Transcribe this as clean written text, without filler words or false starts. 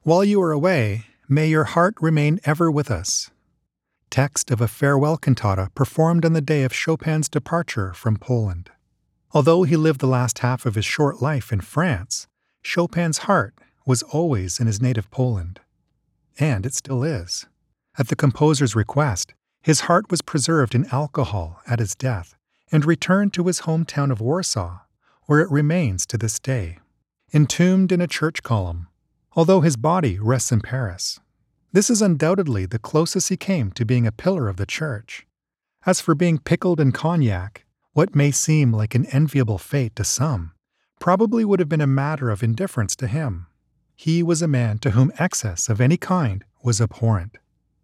While you are away, may your heart remain ever with us. Text of a farewell cantata performed on the day of Chopin's departure from Poland. Although he lived the last half of his short life in France, Chopin's heart was always in his native Poland. And it still is. At the composer's request, his heart was preserved in alcohol at his death and returned to his hometown of Warsaw, where it remains to this day, entombed in a church column, although his body rests in Paris. This is undoubtedly the closest he came to being a pillar of the church. As for being pickled in cognac, what may seem like an enviable fate to some, probably would have been a matter of indifference to him. He was a man to whom excess of any kind was abhorrent.